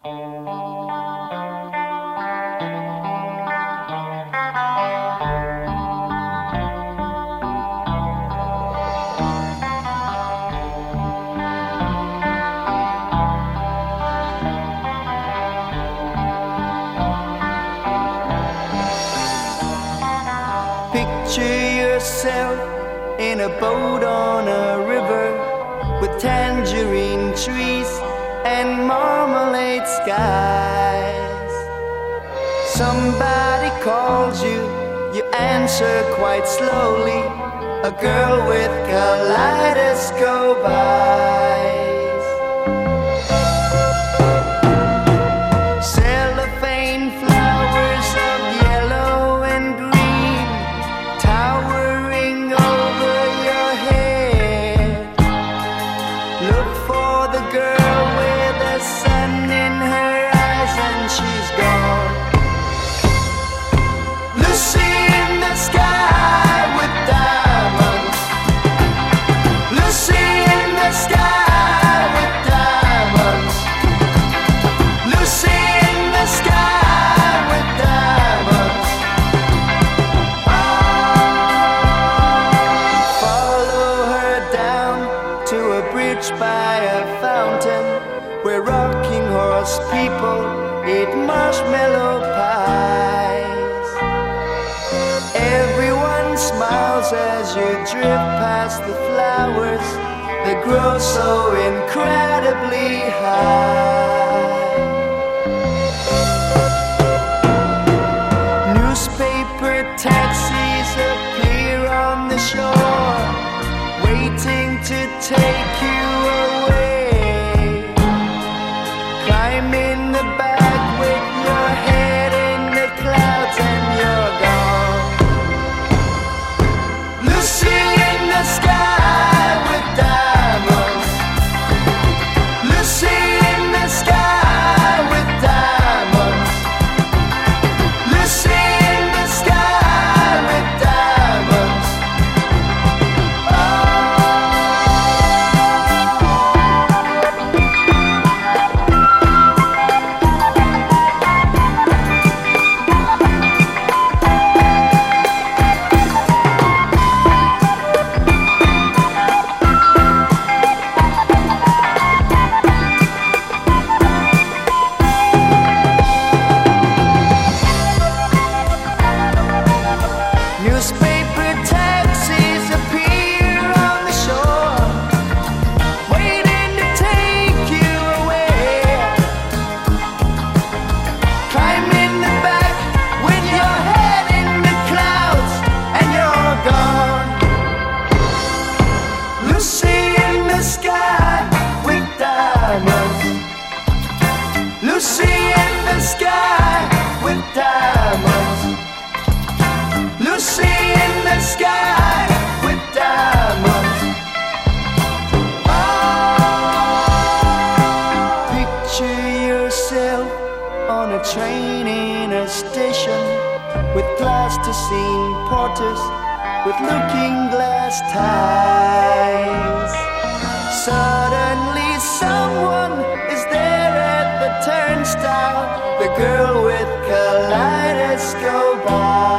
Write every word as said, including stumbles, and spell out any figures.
Picture yourself in a boat on a river with tangerine trees and marmalade skies. Somebody calls you, you answer quite slowly. A girl with kaleidoscope eyes. Cellophane flowers of yellow and green towering over your head. Look for the girl with the sun in her eyes and she's gone. Lucy in the sky with diamonds. Lucy in the sky with diamonds. Lucy in the sky with diamonds. Follow her down to a bridge by a fountain where rocking horse people eat marshmallow pies. Everyone smiles as you drift past the flowers that grow so incredibly high. Newspaper taxis appear on the shore, waiting to take you away. Climb in the back with your head in the clouds and you're gone. Lucy in the sky with diamonds. Lucy in the sky with diamonds. Lucy in the sky with diamonds. Newspaper taxis appear on the shore, waiting to take you away. Climb in the back with your head in the clouds and you're gone. Lucy in the sky with diamonds. Lucy in the sky with diamonds. Lucy in the sky with diamonds. Oh, picture yourself on a train in a station with plasticine porters with looking glass ties. Suddenly someone is there at the turnstile, the girl with kaleidoscope eyes.